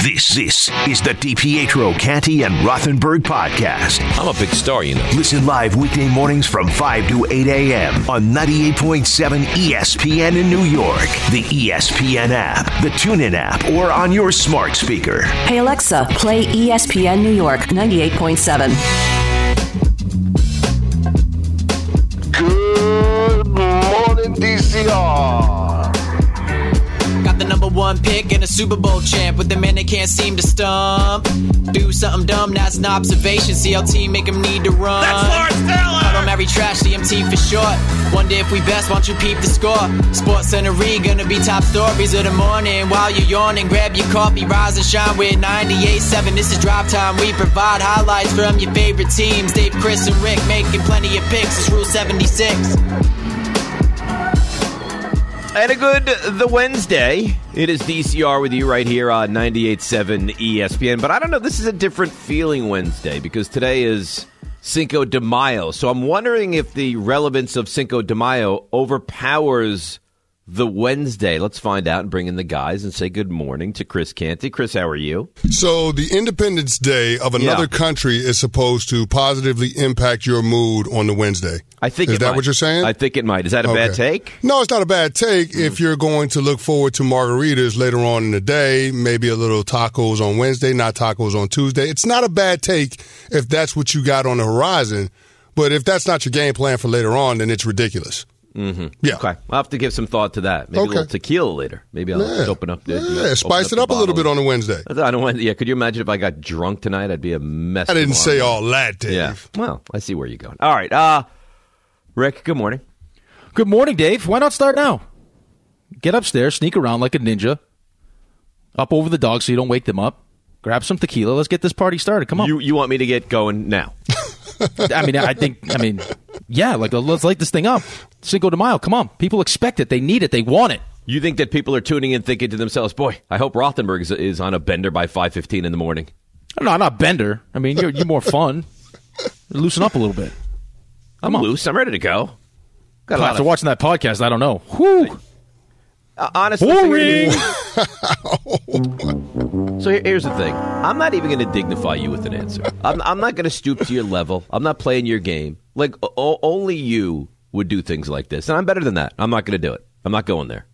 This is the DiPietro, Canty, and Rothenberg podcast. I'm a big star, you know. Listen live weekday mornings from 5 to 8 a.m. on 98.7 ESPN in New York, the ESPN app, the TuneIn app, or on your smart speaker. Hey, Alexa, play ESPN New York 98.7. Good morning, DCR. Got the number one pick and a Super Bowl champ with the man they can't seem to stump. Do something dumb, that's an observation. CLT make him need to run. That's Lawrence Taylor! I don't marry trash, CMT for short. Wonder if we best, won't you peep the score? Sports Center gonna be top stories of the morning. While you're yawning, grab your coffee, rise and shine with 98.7. This is Drive Time. We provide highlights from your favorite teams. Dave, Chris, and Rick making plenty of picks. It's Rule 76. And a good Wednesday. It is DCR with you right here on 98.7 ESPN. But I don't know, this is a different feeling Wednesday because today is Cinco de Mayo. So I'm wondering if the relevance of Cinco de Mayo overpowers the Wednesday. Let's find out and bring in the guys and say good morning to Chris Canty. Chris, how are you? So the Independence Day of another country is supposed to positively impact your mood on the Wednesday. I think Is that what you're saying? I think it might. Is that a bad take? No, it's not a bad take if you're going to look forward to margaritas later on in the day, maybe a little tacos on Wednesday, not tacos on Tuesday. It's not a bad take if that's what you got on the horizon. But if that's not your game plan for later on, then it's ridiculous. Mm-hmm. Yeah. Okay. I'll have to give some thought to that. Maybe a little tequila later. Maybe I'll open up. Spice it up a little bit on a Wednesday. Yeah. Could you imagine if I got drunk tonight? I'd be a mess. I didn't say all that, Dave. Yeah. Well, I see where you're going. All right. Rick, good morning. Good morning, Dave. Why not start now? Get upstairs, sneak around like a ninja, up over the dogs so you don't wake them up. Grab some tequila. Let's get this party started. Come on. You want me to get going now? Yeah, let's light this thing up. Cinco de Mayo, come on. People expect it. They need it. They want it. You think that people are tuning in thinking to themselves, boy, I hope Rothenberg is on a bender by 5:15 in the morning. No, I'm not bender. I mean, you're more fun. Loosen up a little bit. I'm loose. I'm ready to go. After watching that podcast, I don't know. Whew. Honestly, boring. So here's the thing. I'm not even going to dignify you with an answer. I'm not going to stoop to your level. I'm not playing your game. Like, only you would do things like this. And I'm better than that. I'm not going to do it. I'm not going there.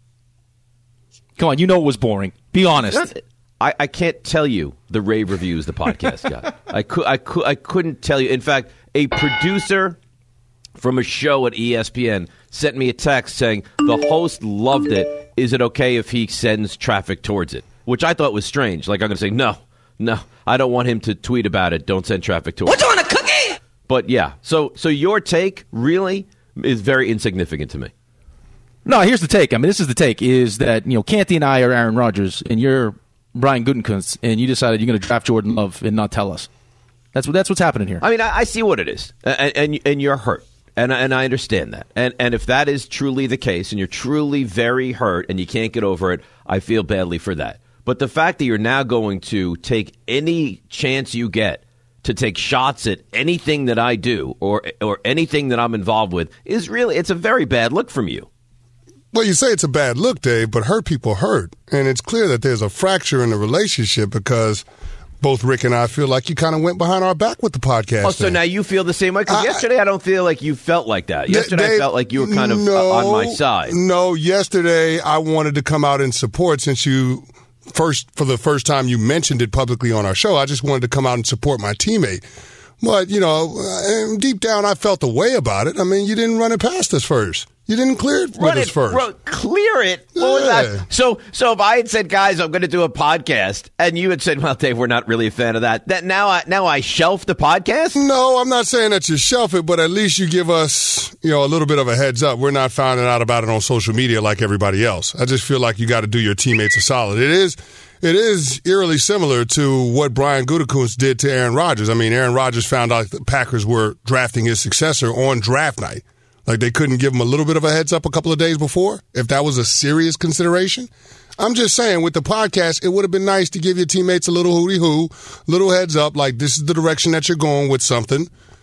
Come on, you know it was boring. Be honest. I can't tell you the rave reviews the podcast got. I couldn't tell you. In fact, a producer from a show at ESPN sent me a text saying the host loved it. Is it okay if he sends traffic towards it? Which I thought was strange. Like, I'm going to say, no, I don't want him to tweet about it. Don't send traffic towards it. What, you want a cookie? But yeah, so your take really is very insignificant to me. No, here's the take. I mean, this is the take, is that, Canty and I are Aaron Rodgers, and you're Brian Gutekunst, and you decided you're going to draft Jordan Love and not tell us. That's what's happening here. I mean, I see what it is, and you're hurt. And I understand that. And if that is truly the case and you're truly very hurt and you can't get over it, I feel badly for that. But the fact that you're now going to take any chance you get to take shots at anything that I do or anything that I'm involved with is really, it's a very bad look from you. Well, you say it's a bad look, Dave, but hurt people hurt. And it's clear that there's a fracture in the relationship because both Rick and I feel like you kind of went behind our back with the podcast. Oh, so now you feel the same way? Because yesterday I don't feel like you felt like that. Yesterday Dave, I felt like you were kind of on my side. No, yesterday I wanted to come out in support since you for the first time you mentioned it publicly on our show. I just wanted to come out and support my teammate. But, deep down I felt a way about it. I mean, you didn't run it past us first. You didn't clear it with us first. Clear it? What was that? So if I had said, guys, I'm going to do a podcast, and you had said, well, Dave, we're not really a fan of that now I shelf the podcast? No, I'm not saying that you shelf it, but at least you give us, a little bit of a heads up. We're not finding out about it on social media like everybody else. I just feel like you got to do your teammates a solid. It is eerily similar to what Brian Gutekunst did to Aaron Rodgers. I mean, Aaron Rodgers found out the Packers were drafting his successor on draft night. Like they couldn't give him a little bit of a heads up a couple of days before, if that was a serious consideration. I'm just saying, with the podcast, it would have been nice to give your teammates a little hooty-hoo, little heads up, like this is the direction that you're going with something.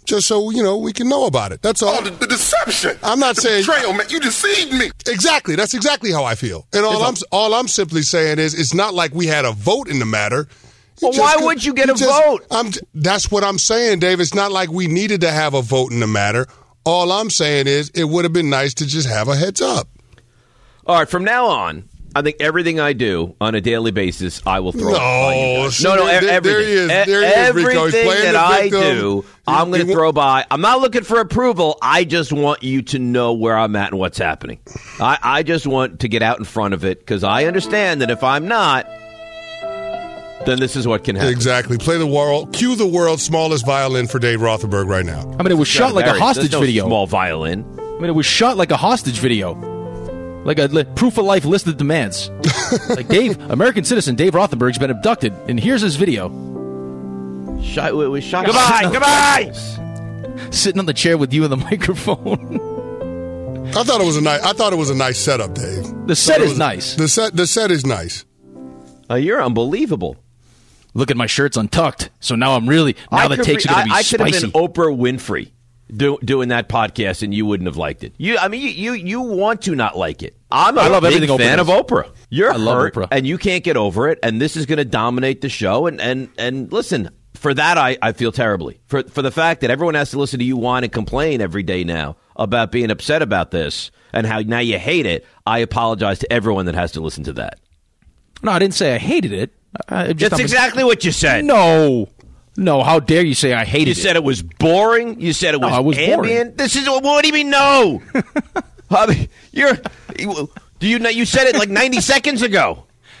just so, we can know about it. That's all. Oh, the deception. I'm not saying betrayal, man. You deceived me. Exactly. That's exactly how I feel. And all I'm simply saying is it's not like we had a vote in the matter. Well, why would you get a vote? That's what I'm saying, Dave. It's not like we needed to have a vote in the matter. All I'm saying is it would have been nice to just have a heads up. All right, from now on, I think everything I do on a daily basis, I will throw. Everything. There he is, Rico. He's Everything that I do, I'm going to throw by. I'm not looking for approval. I just want you to know where I'm at and what's happening. I just want to get out in front of it because I understand that if I'm not, then this is what can happen. Exactly. Cue the world's smallest violin for Dave Rothenberg right now. I mean, it was shot like a hostage video. Small violin. I mean, it was shot like a hostage video. Like a proof of life list of demands. Like American citizen Dave Rothenberg's been abducted, and here's his video. It was shot. Goodbye. Sitting on the chair with you and the microphone. I thought it was a nice setup, Dave. The set is nice. The set is nice. You're unbelievable. Look at my shirt's untucked, so now I'm really the takes are going to be spicy. I could have been Oprah Winfrey doing that podcast, and you wouldn't have liked it. You want to not like it. I love big fan of Oprah. I love Oprah, and you can't get over it. And this is going to dominate the show. And listen, for that I feel terribly for the fact that everyone has to listen to you whine and complain every day now about being upset about this and how now you hate it. I apologize to everyone that has to listen to that. No, I didn't say I hated it. That's exactly what you said. No, how dare you say I hated it? You said it was boring. You said it was ambient. Boring. What do you mean no? I mean, you said it like 90 seconds ago.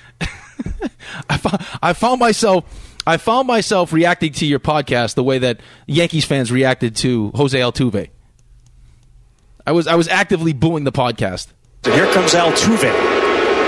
I found myself reacting to your podcast the way that Yankees fans reacted to Jose Altuve. I was actively booing the podcast. So here comes Altuve.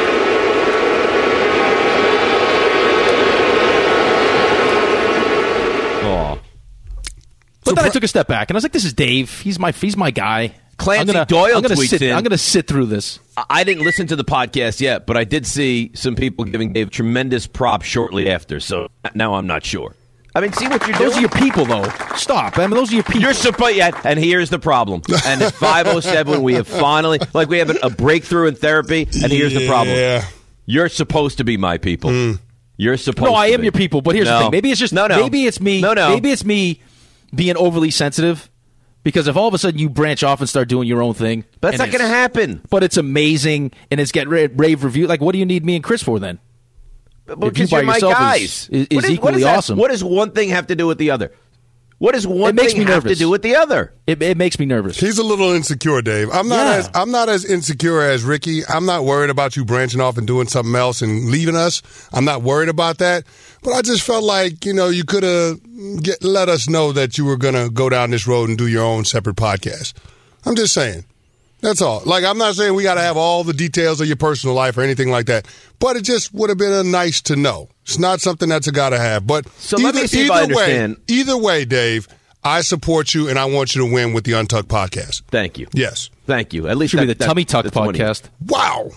But then I took a step back, and I was like, this is Dave. He's my guy. Clancy Doyle tweets in. I'm going to sit through this. I didn't listen to the podcast yet, but I did see some people giving Dave tremendous props shortly after, so now I'm not sure. I mean, see what you're doing? Those are your people, though. Stop. I mean, those are your people. You're supposed and here's the problem. And at 5:07, we have finally, we have a breakthrough in therapy, and here's the problem. You're supposed to be my people. You're supposed to be. No, I am your people, but here's the thing. Maybe it's just, maybe it's me. Maybe it's me being overly sensitive, because if all of a sudden you branch off and start doing your own thing, that's not going to happen. But it's amazing and it's getting rave review. Like, what do you need me and Chris for then? Because you're my guys. Is equally awesome. What does one thing have to do with the other? What does one thing have to do with the other? It makes me nervous. He's a little insecure, Dave. I'm not as insecure as Ricky. I'm not worried about you branching off and doing something else and leaving us. I'm not worried about that. But I just felt like, you could have let us know that you were going to go down this road and do your own separate podcast. I'm just saying. That's all. I'm not saying we got to have all the details of your personal life or anything like that. But it just would have been nice to know. It's not something that's a got to have. But let me see if I understand. Either way, Dave, I support you and I want you to win with the Untucked podcast. Thank you. Yes. Thank you. At least should be the Tummy Tuck podcast. Wow.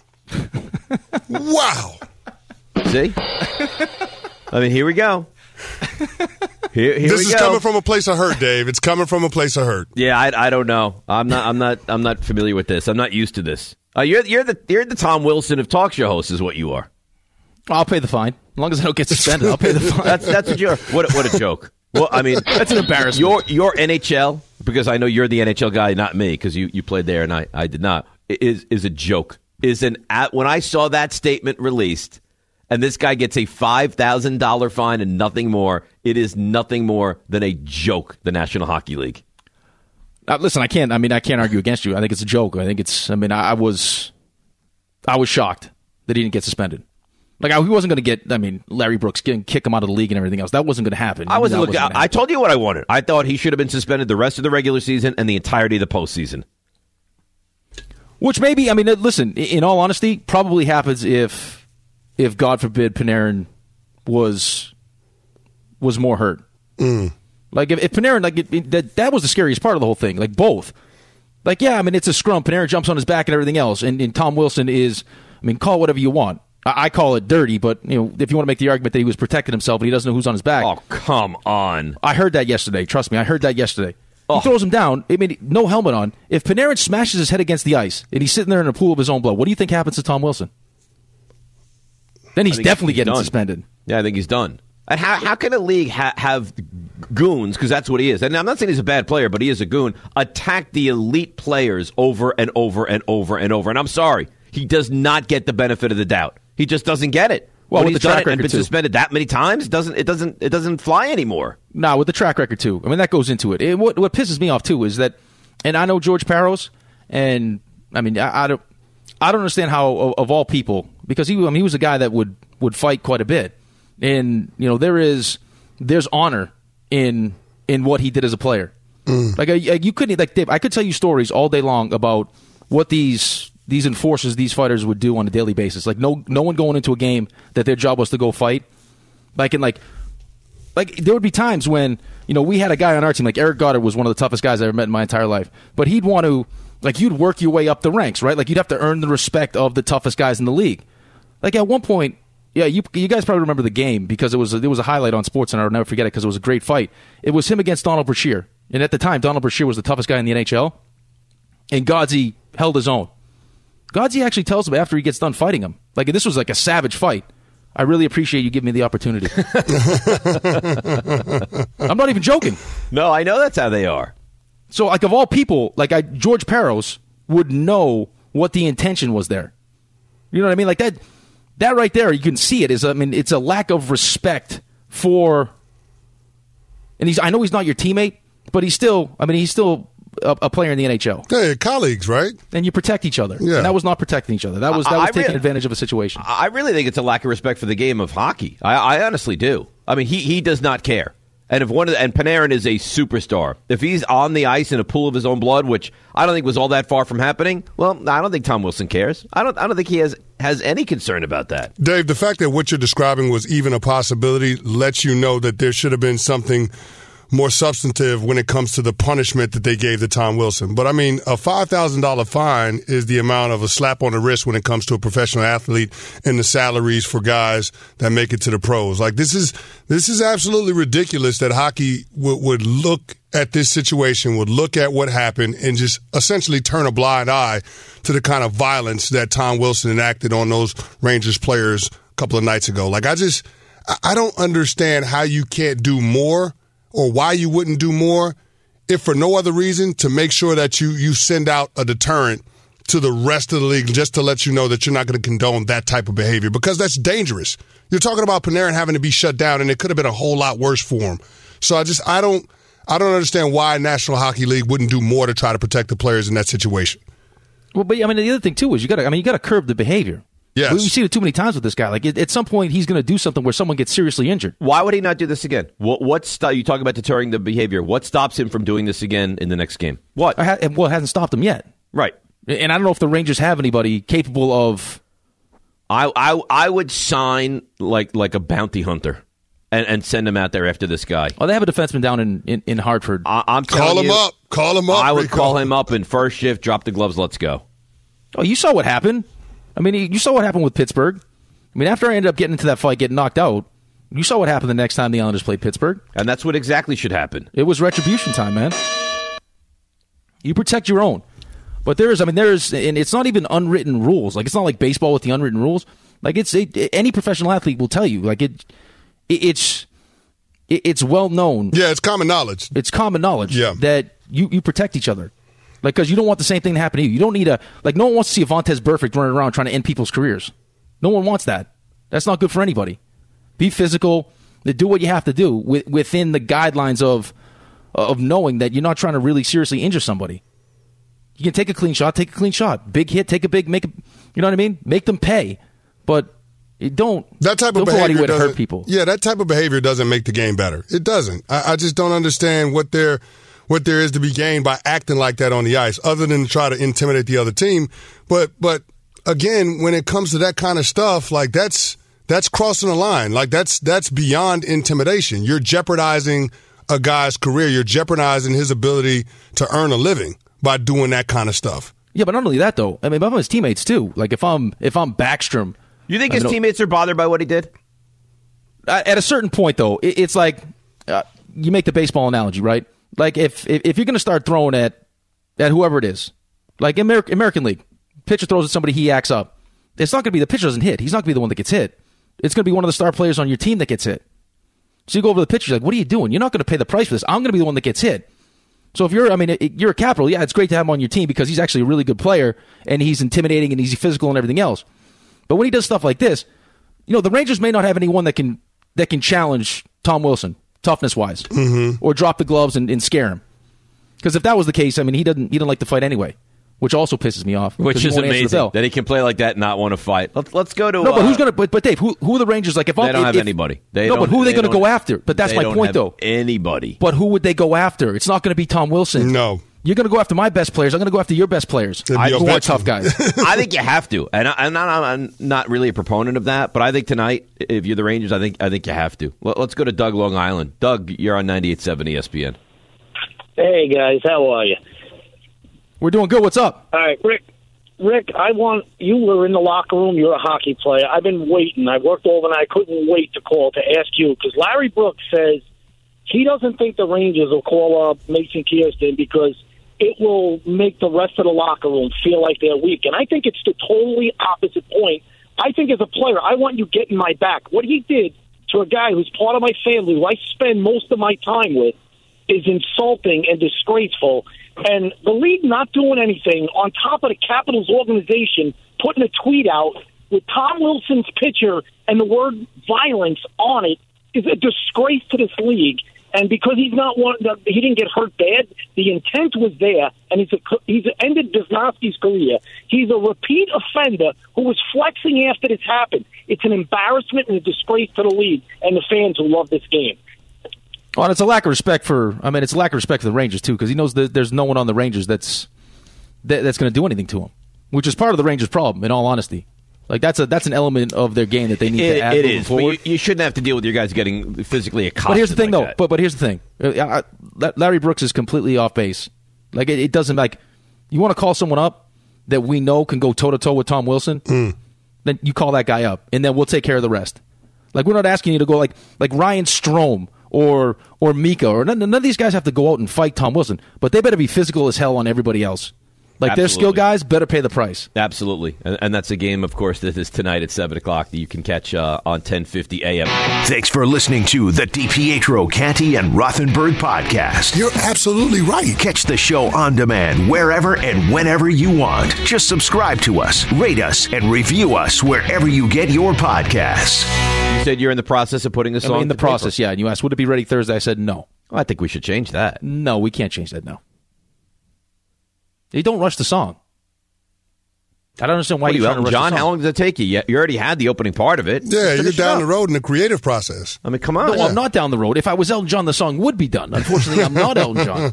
Wow. See? I mean, here we go. Here this is coming from a place of hurt, Dave. It's coming from a place of hurt. Yeah, I don't know. I'm not familiar with this. I'm not used to this. You're the Tom Wilson of talk show hosts, is what you are. I'll pay the fine. As long as I don't get suspended, I'll pay the fine. That's what you're. What a joke. Well, I mean, that's an embarrassment. Your NHL, because I know you're the NHL guy, not me, because you played there and I did not. Is a joke. When I saw that statement released, and this guy gets a $5,000 fine and nothing more, it is nothing more than a joke. The National Hockey League. Listen, I can't argue against you. I think it's a joke. I was shocked that he didn't get suspended. He wasn't going to get, Larry Brooks, kick him out of the league and everything else. That wasn't going to happen. I told you what I wanted. I thought he should have been suspended the rest of the regular season and the entirety of the postseason. Which maybe, listen, in all honesty, probably happens if God forbid, Panarin was more hurt. If Panarin, that was the scariest part of the whole thing. Both. It's a scrum. Panarin jumps on his back and everything else. And Tom Wilson is, call it whatever you want. I call it dirty, but if you want to make the argument that he was protecting himself and he doesn't know who's on his back. Oh, come on. I heard that yesterday. Trust me, I heard that yesterday. He throws him down. I mean, no helmet on. If Panarin smashes his head against the ice and he's sitting there in a pool of his own blood, what do you think happens to Tom Wilson? Then he's definitely getting suspended. Yeah, I think he's done. And how can a league have goons, because that's what he is, and I'm not saying he's a bad player, but he is a goon, attack the elite players over and over and over and over? And I'm sorry, he does not get the benefit of the doubt. He just doesn't get it. Well, when with he's the track done it and record been suspended that many times, it doesn't fly anymore. No, with the track record too. I mean, that goes into it. What pisses me off too is that, and I know George Parros, and I mean, I don't understand how of all people, because he was a guy that would fight quite a bit, and there's honor in what he did as a player. Like you couldn't, like Dave, I could tell you stories all day long about what these enforcers, these fighters would do on a daily basis. Like no one going into a game that their job was to go fight. Like there would be times when we had a guy on our team, like Eric Goddard was one of the toughest guys I ever met in my entire life. But he'd want to, like, you'd work your way up the ranks, right? Like you'd have to earn the respect of the toughest guys in the league. Like at one point, yeah, you guys probably remember the game because it was a highlight on Sports, and I'll never forget it because it was a great fight. It was him against Donald Brashear, and at the time, Donald Brashear was the toughest guy in the NHL, and Godsey held his own. Godsey actually tells him after he gets done fighting him, like, this was like a savage fight. I really appreciate you giving me the opportunity. I'm not even joking. No, I know that's how they are. So, like, of all people, like George Parros would know what the intention was there. You know what I mean? Like that right there, you can see it. It's a lack of respect for. And I know he's not your teammate, but he's still a player in the NHL. Hey, colleagues, right? And you protect each other. Yeah. And that was not protecting each other. That was taking advantage of a situation. I really think it's a lack of respect for the game of hockey. I honestly do. I mean, he does not care. And and Panarin is a superstar. If he's on the ice in a pool of his own blood, which I don't think was all that far from happening, well, I don't think Tom Wilson cares. I don't think he has any concern about that. Dave, the fact that what you're describing was even a possibility lets you know that there should have been something more substantive when it comes to the punishment that they gave to Tom Wilson. But, I mean, a $5,000 fine is the amount of a slap on the wrist when it comes to a professional athlete and the salaries for guys that make it to the pros. Like, this is absolutely ridiculous that hockey would look at this situation, would look at what happened, and just essentially turn a blind eye to the kind of violence that Tom Wilson enacted on those Rangers players a couple of nights ago. Like, I don't understand how you can't do more, or why you wouldn't do more, if for no other reason to make sure that you send out a deterrent to the rest of the league just to let you know that you're not going to condone that type of behavior, because that's dangerous. You're talking about Panarin having to be shut down, and it could have been a whole lot worse for him. So I don't understand why National Hockey League wouldn't do more to try to protect the players in that situation. Well, but I mean, the other thing too is you got to curb the behavior. Yes. We've seen it too many times with this guy. Like, at some point, he's going to do something where someone gets seriously injured. Why would he not do this again? You talk about deterring the behavior. What stops him from doing this again in the next game? What? Well, it hasn't stopped him yet. Right. And I don't know if the Rangers have anybody capable of. I would sign like a bounty hunter and send him out there after this guy. Oh, they have a defenseman down in Hartford. I'm Call him up. I would call him up in first shift, drop the gloves, let's go. Oh, you saw what happened. I mean, you saw what happened with Pittsburgh. I mean, after I ended up getting into that fight, getting knocked out, you saw what happened the next time the Islanders played Pittsburgh. And that's what exactly should happen. It was retribution time, man. You protect your own. But there's, and it's not even unwritten rules. Like, it's not like baseball with the unwritten rules. Like, any professional athlete will tell you. Like, it's well known. Yeah, it's common knowledge. It's common knowledge that you protect each other. Like, because you don't want the same thing to happen to you. You don't need no one wants to see a Vontaze Burfict running around trying to end people's careers. No one wants that. That's not good for anybody. Be physical. Do what you have to do within the guidelines of knowing that you're not trying to really seriously injure somebody. You can take a clean shot. Big hit, make it, you know what I mean? Make them pay. But don't go out of your way to hurt people. Yeah, that type of behavior doesn't make the game better. It doesn't. I just don't understand what there is to be gained by acting like that on the ice, other than to try to intimidate the other team. But again, when it comes to that kind of stuff, like that's crossing the line. Like that's beyond intimidation. You're jeopardizing a guy's career. You're jeopardizing his ability to earn a living by doing that kind of stuff. Yeah, but not only that though. I mean, I'm his teammates too. Like if I'm Backstrom, you think his teammates are bothered by what he did? At a certain point, though, it's like you make the baseball analogy, right? Like, if you're going to start throwing at whoever it is, like American League, pitcher throws at somebody, he acts up. It's not going to be the pitcher doesn't hit. He's not going to be the one that gets hit. It's going to be one of the star players on your team that gets hit. So you go over to the pitcher, you're like, what are you doing? You're not going to pay the price for this. I'm going to be the one that gets hit. So if you're a Capital, yeah, it's great to have him on your team because he's actually a really good player and he's intimidating and he's physical and everything else. But when he does stuff like this, the Rangers may not have anyone that can challenge Tom Wilson, toughness-wise, or drop the gloves and scare him. Because if that was the case, he didn't like to fight anyway, which also pisses me off. Which is amazing that he can play like that and not want to fight. Let's go to... No, but who's going to... But Dave, who are the Rangers? Like, if they don't have anybody. But who are they going to go after? But that's my point, though. Anybody. But who would they go after? It's not going to be Tom Wilson. No. You're going to go after my best players. I'm going to go after your best players. Who are tough guys. I think you have to. And I'm not really a proponent of that, but I think tonight, if you're the Rangers, I think you have to. Let's go to Doug, Long Island. Doug, you're on 98.7 ESPN. Hey, guys. How are you? We're doing good. What's up? All right, Rick, you were in the locker room. You're a hockey player. I've been waiting. I worked overnight. I couldn't wait to call to ask you because Larry Brooks says he doesn't think the Rangers will call up Mason Kirsten because it will make the rest of the locker room feel like they're weak. And I think it's the totally opposite point. I think as a player, I want you getting my back. What he did to a guy who's part of my family, who I spend most of my time with, is insulting and disgraceful. And the league not doing anything on top of the Capitals organization putting a tweet out with Tom Wilson's picture and the word violence on it is a disgrace to this league. And because he didn't get hurt bad, the intent was there, and he's ended Wisnowski's career. He's a repeat offender who was flexing after this happened. It's an embarrassment and a disgrace to the league and the fans who love this game. Well, it's a lack of respect for the Rangers too, because he knows that there's no one on the Rangers that's going to do anything to him, which is part of the Rangers' problem. In all honesty, like that's an element of their game that they need to add moving forward. But you shouldn't have to deal with your guys getting physically accosted. But here's the thing, like though. But here's the thing. Larry Brooks is completely off base. Like it doesn't like you want to call someone up that we know can go toe to toe with Tom Wilson. Then you call that guy up, and then we'll take care of the rest. Like we're not asking you to go like Ryan Strome. Or Mika, or none of these guys have to go out and fight Tom Wilson, but they better be physical as hell on everybody else. Like their skill guys better pay the price. Absolutely, and that's a game, of course, that is tonight at 7 o'clock that you can catch on 1050 AM. Thanks for listening to the DiPietro, Canty, and Rothenberg podcast. You're absolutely right. Catch the show on demand wherever and whenever you want. Just subscribe to us, rate us, and review us wherever you get your podcasts. You said you're in the process of putting a song in the process, yeah. And you asked, would it be ready Thursday? I said no. Well, I think we should change that. No, we can't change that now. You don't rush the song. I don't understand why you're trying to rush John, the song. how long does it take you? You already had the opening part of it. Yeah, you're down the road in the creative process. I mean, come on. No, I'm not down the road. If I was Elton John, the song would be done. Unfortunately, I'm not Elton John.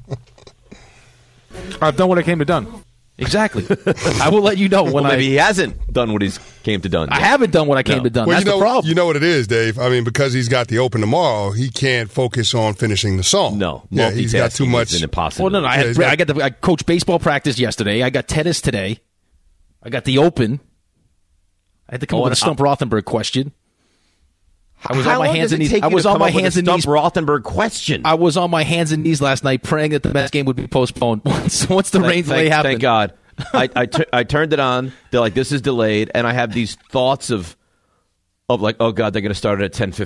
I've done what I came to done. Exactly. I will let you know when maybe he hasn't done what he came to done. I haven't done what I came to done. Well, That's the problem. You know what it is, Dave? I mean, because he's got the open tomorrow, he can't focus on finishing the song. No. Yeah, he's got too much. Is an impossible. Well, no. I coached baseball practice yesterday. I got tennis today. I got the open. I had to come up with a Stump Rothenberg question. I was on my hands and knees. I was on my hands and knees. Stump Rothenberg question. I was on my hands and knees last night praying that the Mets game would be postponed once the rain delay happened. Thank God. I turned it on. They're like, this is delayed, and I have these thoughts of like, oh God, they're going to start it at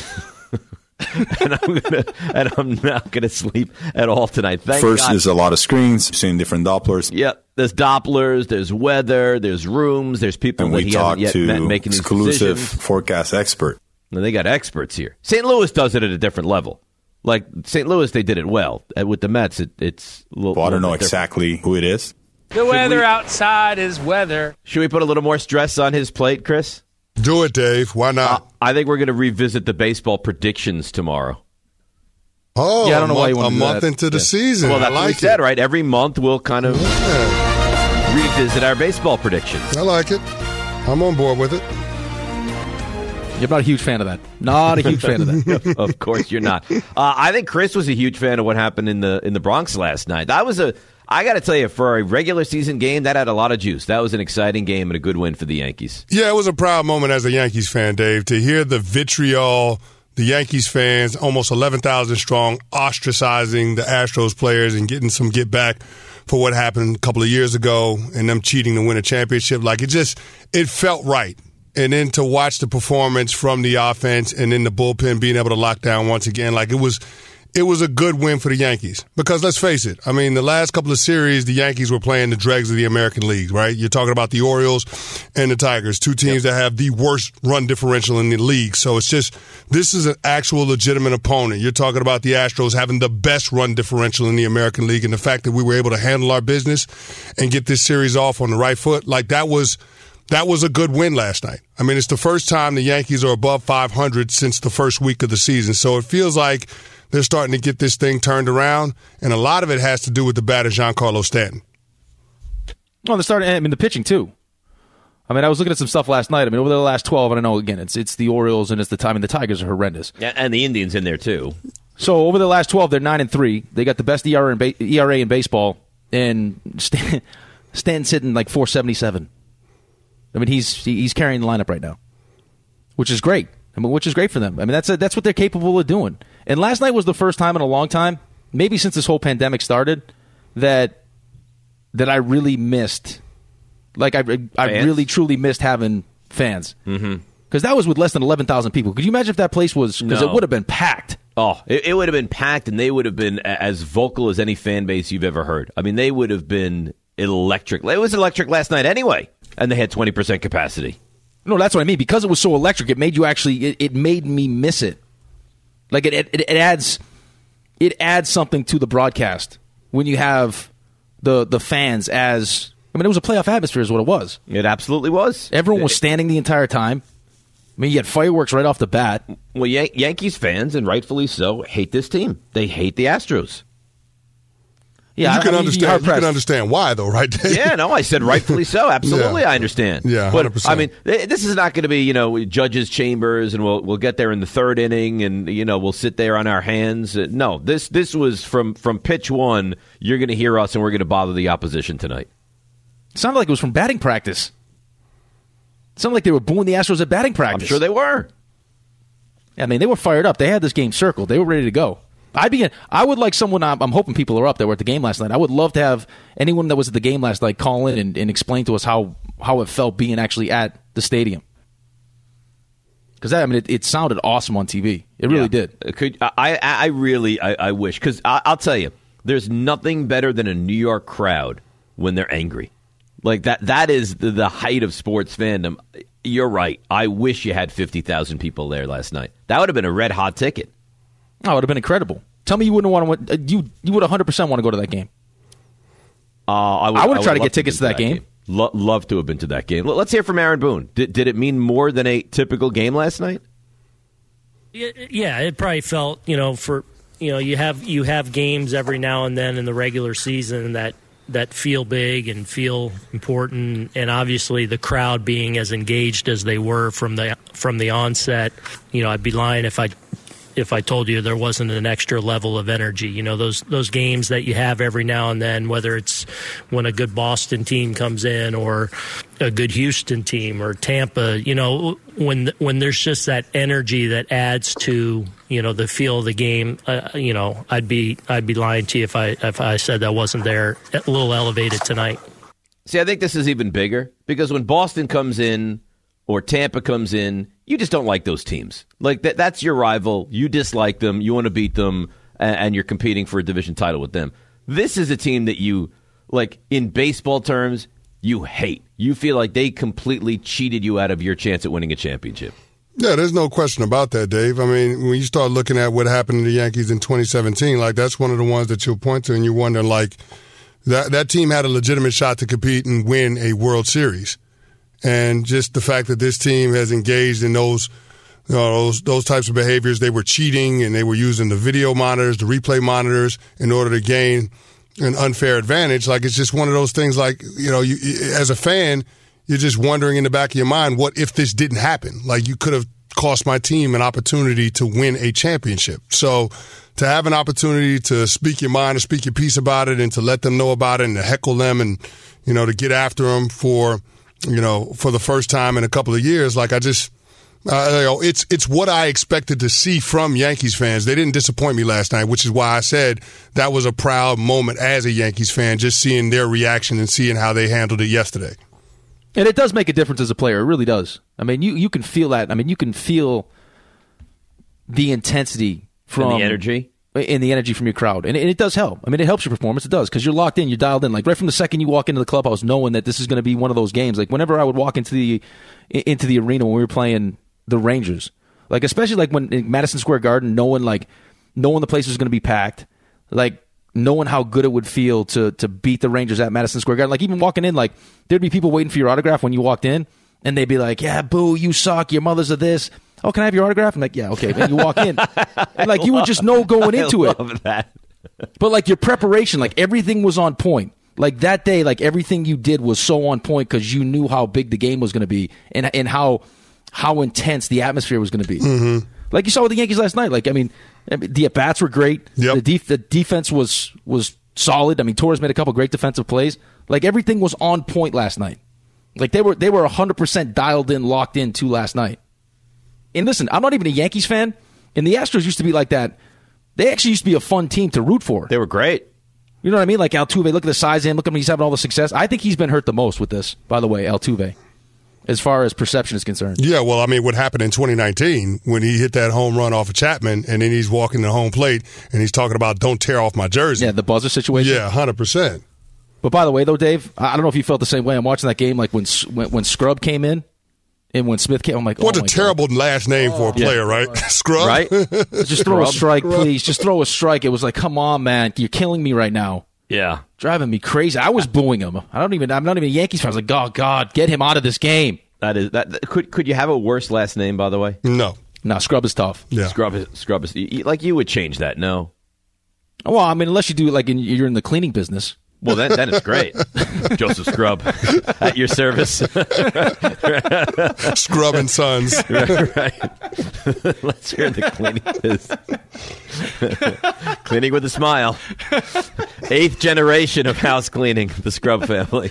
10:15, and I'm not going to sleep at all tonight. Thank God. There's a lot of screens, seeing different Dopplers. Yeah, there's Dopplers, there's weather, there's rooms, there's people and that we he talk hasn't yet met making these exclusive decisions. Forecast expert. And they got experts here. St. Louis does it at a different level. Like St. Louis, they did it well. With the Mets, it's a little. Well, I don't know different. exactly who it is. The weather outside is weather. Should we put a little more stress on his plate, Chris? Do it, Dave. Why not? I think we're going to revisit the baseball predictions tomorrow. Oh, yeah, I don't know why you want to do month that. into the season. Well, that's I what we like said, it. right? Every month we'll kind of revisit our baseball predictions. I like it. I'm on board with it. You're not a huge fan of that. Not a huge fan of that. Of course you're not. I think Chris was a huge fan of what happened in the Bronx last night. I got to tell you, for a regular season game, that had a lot of juice. That was an exciting game and a good win for the Yankees. Yeah, it was a proud moment as a Yankees fan, Dave, to hear the vitriol the Yankees fans, almost 11,000 strong, ostracizing the Astros players and getting some get back for what happened a couple of years ago and them cheating to win a championship. Like, it felt right. And then to watch the performance from the offense and then the bullpen being able to lock down once again, like it was a good win for the Yankees. Because let's face it, I mean, the last couple of series, the Yankees were playing the dregs of the American League, right? You're talking about the Orioles and the Tigers, two teams that have the worst run differential in the league. So it's just, this is an actual legitimate opponent. You're talking about the Astros having the best run differential in the American League, and the fact that we were able to handle our business and get this series off on the right foot, like that was a good win last night. I mean, it's the first time the Yankees are above 500 since the first week of the season. So it feels like they're starting to get this thing turned around, and a lot of it has to do with the batter, Giancarlo Stanton. Well, the pitching, too. I mean, I was looking at some stuff last night. I mean, over the last 12, and I know, again, it's the Orioles and it's the time, and the Tigers are horrendous. Yeah, and the Indians in there, too. So over the last 12, they're 9-3. They got the best ERA in baseball, and Stanton's hitting like 477. I mean, he's carrying the lineup right now, which is great. I mean, which is great for them. I mean, that's what they're capable of doing. And last night was the first time in a long time, maybe since this whole pandemic started, that I really missed. Like I really truly missed having fans. Because that was with less than 11,000 people. Could you imagine if that place was? Because it would have been packed. Oh, it would have been packed, and they would have been as vocal as any fan base you've ever heard. I mean, they would have been electric. It was electric last night anyway, and they had 20% capacity. No, that's what I mean. Because it was so electric, it made you actually. It made me miss it. Like it adds something to the broadcast when you have the fans as. I mean, it was a playoff atmosphere, is what it was. It absolutely was. Everyone was standing the entire time. I mean, you had fireworks right off the bat. Well, Yankees fans, and rightfully so, hate this team. They hate the Astros. Yeah, you can understand why, though, right? Yeah, no, I said rightfully so. Absolutely, yeah. I understand. Yeah, 100%. But, I mean, this is not going to be, judges' chambers, and we'll get there in the third inning, and we'll sit there on our hands. No, this was from pitch one. You're going to hear us, and we're going to bother the opposition tonight. It sounded like it was from batting practice. It sounded like they were booing the Astros at batting practice. I'm sure they were. I mean, they were fired up. They had this game circled. They were ready to go. I would like someone, I'm hoping people are up that were at the game last night. I would love to have anyone that was at the game last night call in and explain to us how it felt being actually at the stadium. Because, it sounded awesome on TV. It really did. I wish. Because I'll tell you, there's nothing better than a New York crowd when they're angry. Like, that is the height of sports fandom. You're right. I wish you had 50,000 people there last night. That would have been a red-hot ticket. Oh, it would have been incredible. Tell me you wouldn't want to. You would 100% want to go to that game. I would have tried to get tickets to that game. Love to have been to that game. Let's hear from Aaron Boone. Did it mean more than a typical game last night? Yeah, it probably felt you have games every now and then in the regular season that feel big and feel important, and obviously the crowd being as engaged as they were from the onset. I'd be lying if I told you there wasn't an extra level of energy. Those games that you have every now and then, whether it's when a good Boston team comes in or a good Houston team or Tampa, when there's just that energy that adds to, the feel of the game, I'd be lying to you if I said that wasn't there, a little elevated tonight. See, I think this is even bigger because when Boston comes in or Tampa comes in, you just don't like those teams. Like, that's your rival. You dislike them. You want to beat them, and you're competing for a division title with them. This is a team that you, like, in baseball terms, you hate. You feel like they completely cheated you out of your chance at winning a championship. Yeah, there's no question about that, Dave. I mean, when you start looking at what happened to the Yankees in 2017, like, that's one of the ones that you'll point to, and you wonder, like, that team had a legitimate shot to compete and win a World Series. And just the fact that this team has engaged in those types of behaviors, they were cheating and they were using the video monitors, the replay monitors in order to gain an unfair advantage. Like, it's just one of those things like, you as a fan, you're just wondering in the back of your mind, what if this didn't happen? Like, you could have cost my team an opportunity to win a championship. So to have an opportunity to speak your mind and speak your piece about it and to let them know about it and to heckle them and, to get after them for the first time in a couple of years, like, It's what I expected to see from Yankees fans. They didn't disappoint me last night, which is why I said that was a proud moment as a Yankees fan, just seeing their reaction and seeing how they handled it yesterday. And it does make a difference as a player. It really does. I mean, you can feel that. I mean, you can feel the intensity from and the energy. And the energy from your crowd. And it does help. I mean, it helps your performance. It does, because you're locked in, you're dialed in. Like, right from the second you walk into the clubhouse knowing that this is going to be one of those games. Like, whenever I would walk into the arena when we were playing the Rangers, like, especially like when in Madison Square Garden, knowing the place was going to be packed, like, knowing how good it would feel to beat the Rangers at Madison Square Garden. Like, even walking in, like, there'd be people waiting for your autograph when you walked in, and they'd be like, yeah, boo, you suck, your mother's of this. Oh, can I have your autograph? I'm like, yeah, okay. And you walk in. And, like, you would just know going into it. I love that. But, like, your preparation, like, everything was on point. Like, that day, like, everything you did was so on point because you knew how big the game was going to be and how intense the atmosphere was going to be. Mm-hmm. Like you saw with the Yankees last night. Like, I mean, the at-bats were great. Yep. The defense was solid. I mean, Torres made a couple great defensive plays. Like, everything was on point last night. Like, they were 100% dialed in, locked in to last night. And listen, I'm not even a Yankees fan, and the Astros used to be like that. They actually used to be a fun team to root for. They were great. You know what I mean? Like Altuve, look at the size of him. Look at him, he's having all the success. I think he's been hurt the most with this, by the way, Altuve, as far as perception is concerned. Yeah, well, I mean, what happened in 2019 when he hit that home run off of Chapman, and then he's walking the home plate, and he's talking about don't tear off my jersey. Yeah, the buzzer situation. Yeah, 100%. But by the way, though, Dave, I don't know if you felt the same way. I'm watching that game, like when Scrub came in. And when Smith came, I'm like, what a terrible last name for a player, right? Scrub? Right? Just throw a strike, please. Just throw a strike. It was like, come on, man. You're killing me right now. Yeah. Driving me crazy. I was booing him. I'm not even a Yankees fan. I was like, oh, God, get him out of this game. Could you have a worse last name, by the way? No, Scrub is tough. Yeah. Scrub is like, you would change that, no? Well, I mean, unless you do, like, you're in the cleaning business. Well, then it's great. Joseph Scrub at your service. Scrub and Sons. Right. Let's hear the cleaning cleaning with a smile. 8th generation of house cleaning, the Scrub family.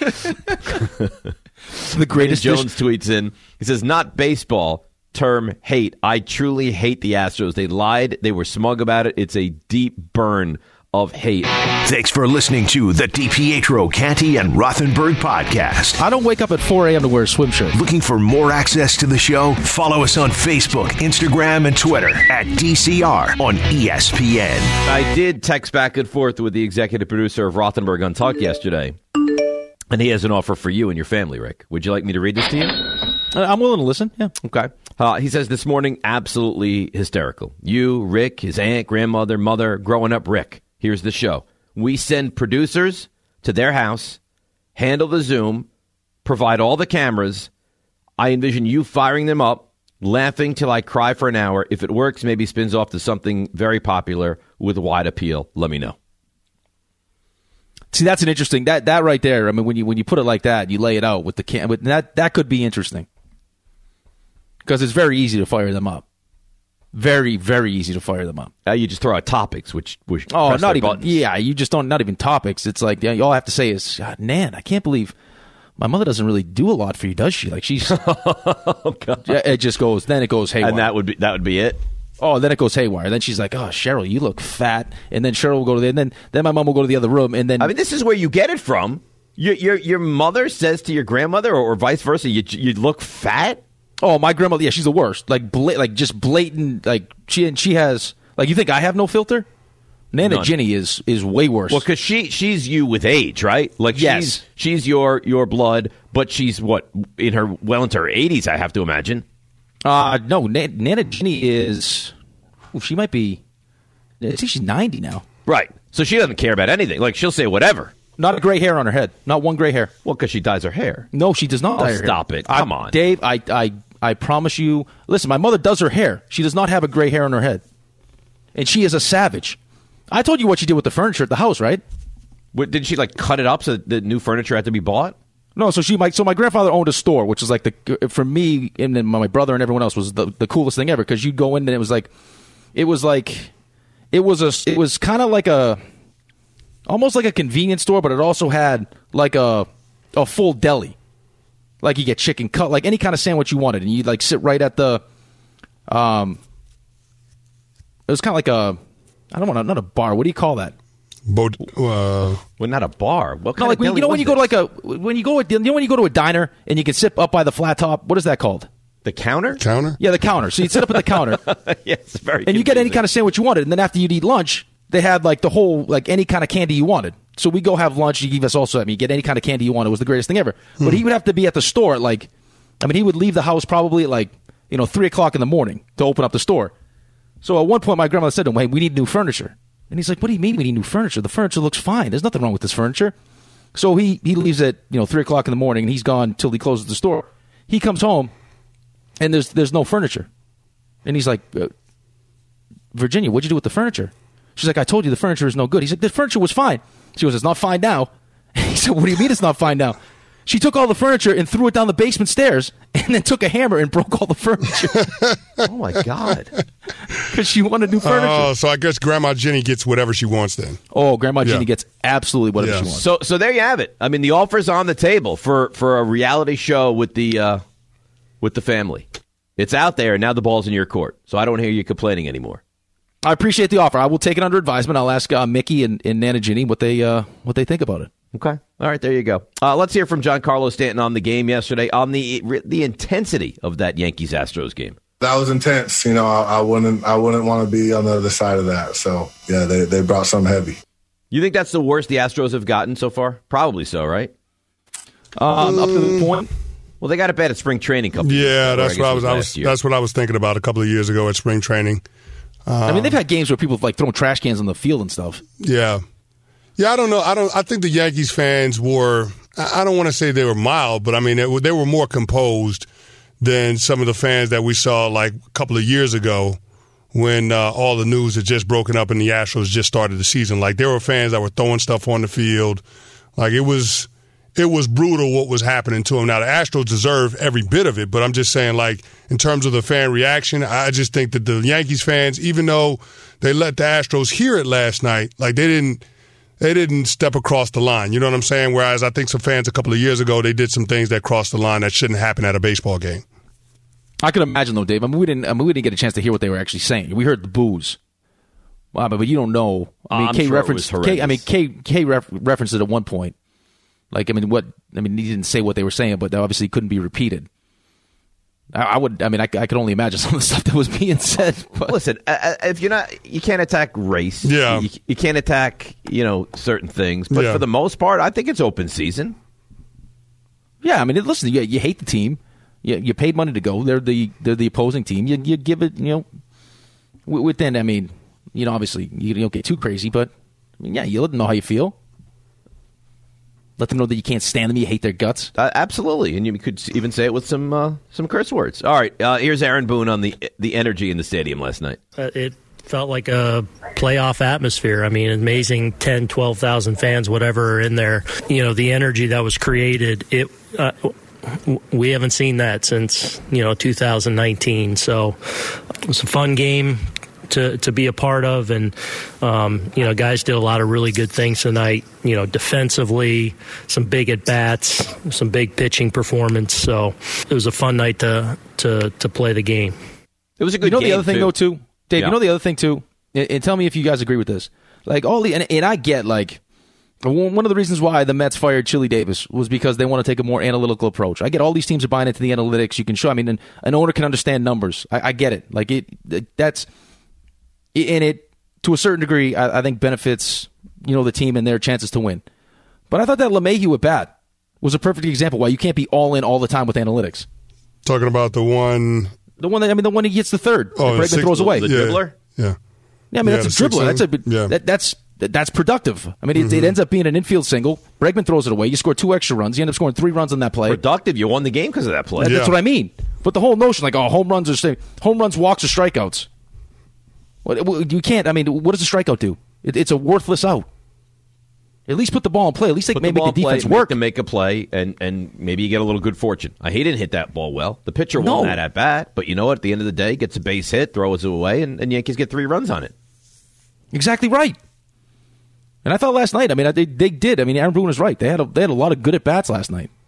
The greatest. Jones tweets in. He says, not baseball. Term hate. I truly hate the Astros. They lied. They were smug about it. It's a deep burn of hate. Thanks for listening to the DiPietro, Canty, and Rothenberg podcast. I don't wake up at 4 a.m. to wear a swim shirt. Looking for more access to the show? Follow us on Facebook, Instagram, and Twitter at DCR on ESPN. I did text back and forth with the executive producer of Rothenberg Untucked yesterday, and he has an offer for you and your family, Rick. Would you like me to read this to you? I'm willing to listen. Yeah. Okay. He says, this morning, absolutely hysterical. You, Rick, his aunt, grandmother, mother, growing up Rick. Here's the show. We send producers to their house, handle the Zoom, provide all the cameras. I envision you firing them up, laughing till I cry for an hour. If it works, maybe spins off to something very popular with wide appeal. Let me know. See, that's an interesting that right there. I mean, when you put it like that, you lay it out with the camera. That could be interesting because it's very easy to fire them up. Very, very easy to fire them up. You just throw out topics, which not even buttons. Yeah, you just don't. Not even topics. It's like all I have to say is, Nan, I can't believe my mother doesn't really do a lot for you, does she? Like she's. Oh, God. It just goes. Then it goes haywire. And that would be it. Oh, then it goes haywire. Then she's like, "Oh, Cheryl, you look fat." And then Cheryl will go to the. And then my mom will go to the other room. And then I mean, this is where you get it from. Your mother says to your grandmother, or vice versa, you look fat. Oh, my grandmother, yeah, she's the worst. Like just blatant. Like she has. Like, you think I have no filter? Nana Ginny is way worse. Well, because she's you with age, right? Like, yes, she's your blood, but she's what into her 80s, I have to imagine. No, Nana Ginny is. Well, she might be. I think she's 90 now. Right. So she doesn't care about anything. Like, she'll say whatever. Not a gray hair on her head. Not one gray hair. Well, because she dyes her hair. No, she does not dye her hair. Stop it. Come on. Dave, I promise you. Listen, my mother does her hair. She does not have a gray hair on her head. And she is a savage. I told you what she did with the furniture at the house, right? Did she, like, cut it up so the new furniture had to be bought? No, so my grandfather owned a store, which was like for me and then my brother and everyone else was the coolest thing ever, because you'd go in and it was kind of like almost like a convenience store, but it also had like a full deli. Like you get chicken cut, like any kind of sandwich you wanted, and you like sit right at the. It was kind of like not a bar. What do you call that? Well, not a bar. What kind like of when you go to when you go to a diner and you can sit up by the flat top. What is that called? The counter? Yeah, the counter. So you'd sit up at the counter. Yeah, it's very. And you get any kind of sandwich you wanted, and then after you'd eat lunch, they had like the whole like any kind of candy you wanted. So we go have lunch. You give us also. You get any kind of candy you wanted. It was the greatest thing ever. But he would have to be at the store at he would leave the house probably at 3:00 in the morning to open up the store. So at one point, my grandmother said to him, "Hey, we need new furniture." And he's like, "What do you mean we need new furniture? The furniture looks fine. There's nothing wrong with this furniture." So he leaves at 3:00 in the morning, and he's gone till he closes the store. He comes home, and there's no furniture. And he's like, "Virginia, what'd you do with the furniture?" She's like, "I told you the furniture is no good." He's like, "The furniture was fine." She goes, "It's not fine now." He said, "What do you mean it's not fine now?" She took all the furniture and threw it down the basement stairs, and then took a hammer and broke all the furniture. Oh my God! Because she wanted new furniture. Oh, so I guess Grandma Jenny gets whatever she wants then. Oh, Grandma Jenny gets absolutely whatever she wants. So there you have it. I mean, the offer's on the table for a reality show with the family. It's out there, and now the ball's in your court. So I don't hear you complaining anymore. I appreciate the offer. I will take it under advisement. I'll ask Mickey and Nana Ginny what they think about it. Okay. All right, there you go. Let's hear from Giancarlo Stanton on the game yesterday, on the intensity of that Yankees-Astros game. That was intense. I wouldn't want to be on the other side of that. So, yeah, they brought something heavy. You think that's the worst the Astros have gotten so far? Probably so, right? Up to the point. Well, they got it bad at spring training. That's what I was thinking about a couple of years ago at spring training. I mean, they've had games where people throwing trash cans on the field and stuff. Yeah. Yeah, I don't know. I think the Yankees fans were, I don't want to say they were mild, but I mean, they were more composed than some of the fans that we saw like a couple of years ago when all the news had just broken up and the Astros just started the season. Like, there were fans that were throwing stuff on the field. Like, it was brutal what was happening to them. Now, the Astros deserve every bit of it, but I'm just saying, like, in terms of the fan reaction, I just think that the Yankees fans, even though they let the Astros hear it last night, like, they didn't step across the line. You know what I'm saying? Whereas I think some fans a couple of years ago, they did some things that crossed the line that shouldn't happen at a baseball game. I could imagine, though, Dave. I mean, we didn't get a chance to hear what they were actually saying. We heard the boos. Wow, but you don't know. I mean, Kay referenced it at one point. Like, he didn't say what they were saying, but that obviously couldn't be repeated. I could only imagine some of the stuff that was being said. But. Listen, if you can't attack race. Yeah. You can't attack, certain things. But for the most part, I think it's open season. Yeah, I mean, listen, you hate the team. You paid money to go. They're the opposing team. You give it, within. I mean, obviously you don't get too crazy, but you let them know how you feel. Let them know that you can't stand them. You hate their guts. Absolutely, and you could even say it with some curse words. All right, here's Aaron Boone on the energy in the stadium last night. It felt like a playoff atmosphere. I mean, amazing 10, 12,000 fans, whatever, are in there. The energy that was created, we haven't seen that since 2019. So it was a fun game to be a part of, and guys did a lot of really good things tonight. Defensively, some big at bats, some big pitching performance. So it was a fun night to play the game. It was a good game. The other thing though too, Dave. Yeah. The other thing too, and tell me if you guys agree with this. Like and I get like one of the reasons why the Mets fired Chili Davis was because they want to take a more analytical approach. I get all these teams are buying into the analytics. You can show. I mean, an owner can understand numbers. I get it. Like that's. And it, to a certain degree, I think benefits, the team and their chances to win. But I thought that LeMahieu at bat was a perfect example why you can't be all in all the time with analytics. Talking about the one he hits the third. Oh, Bregman throws away. The dribbler? Yeah. Yeah, I mean, that's a dribbler. That's productive. I mean, it ends up being an infield single. Bregman throws it away. You score 2 extra runs. You end up scoring 3 runs on that play. Productive. You won the game because of that play. That's what I mean. But the whole notion, like, home runs, walks, or strikeouts. You can't. I mean, what does a strikeout do? It's a worthless out. At least put the ball in play. At least maybe the defense work. To make a play, and maybe you get a little good fortune. He didn't hit that ball well. The pitcher won that at bat, but you know what? At the end of the day, gets a base hit, throws it away, and Yankees get 3 runs on it. Exactly right. And I thought last night, I mean, they did. I mean, Aaron Boone was right. They had a lot of good at bats last night.